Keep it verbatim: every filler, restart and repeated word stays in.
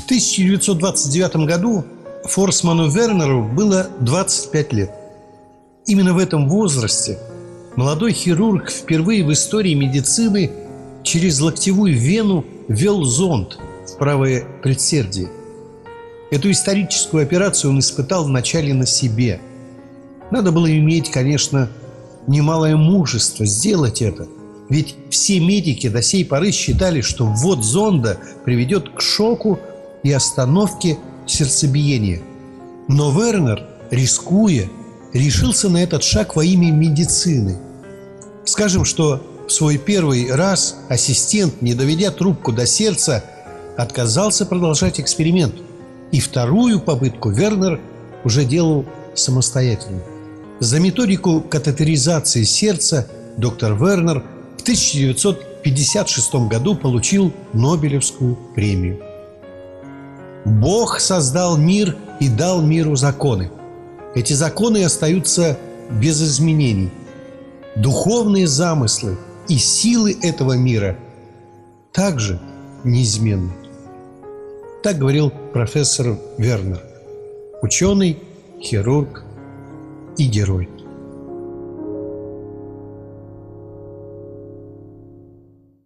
тысяча девятьсот двадцать девятом году Форсману Вернеру было двадцать пять лет. Именно в этом возрасте молодой хирург впервые в истории медицины через локтевую вену ввел зонд в правое предсердие. Эту историческую операцию он испытал вначале на себе. Надо было иметь, конечно, немалое мужество сделать это, ведь все медики до сей поры считали, что ввод зонда приведет к шоку и остановке сердцебиения. Но Вернер, рискуя, решился на этот шаг во имя медицины. Скажем, что в свой первый раз ассистент, не доведя трубку до сердца, отказался продолжать эксперимент. И вторую попытку Вернер уже делал самостоятельно. За методику катетеризации сердца доктор Вернер в тысяча девятьсот пятьдесят шестом году получил Нобелевскую премию. Бог создал мир и дал миру законы. Эти законы остаются без изменений. Духовные замыслы и силы этого мира также неизменны. Так говорил профессор Вернер, ученый, хирург и герой.